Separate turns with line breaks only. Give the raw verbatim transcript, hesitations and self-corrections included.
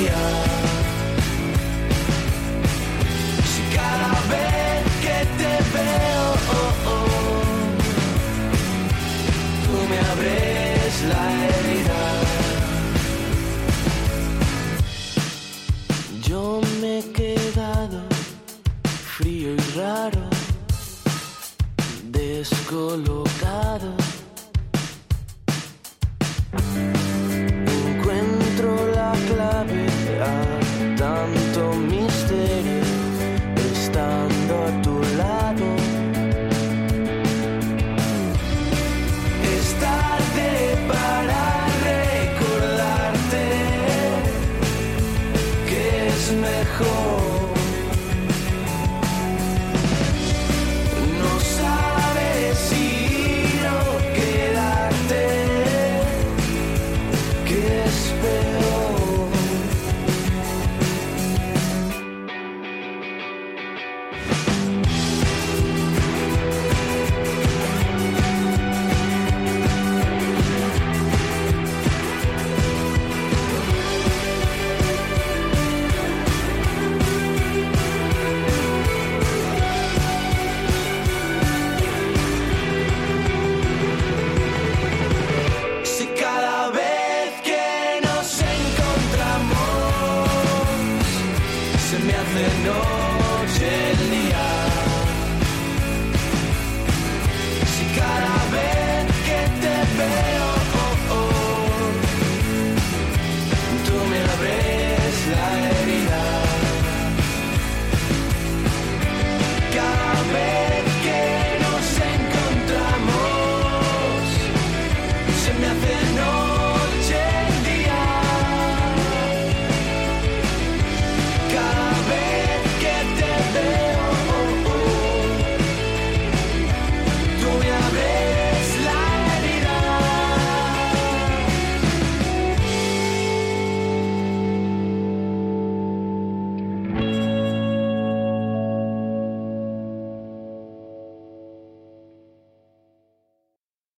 día. Si cada vez que te veo, oh, oh, tú me abres la herida. Yo me he quedado frío y raro, descolocado. Encuentro la clave a tanto misterio estando a tu lado. Es tarde para recordarte que es mejor. No sabes si ir o quedarte, que es peor. Si cada vez que nos encontramos se me hace noche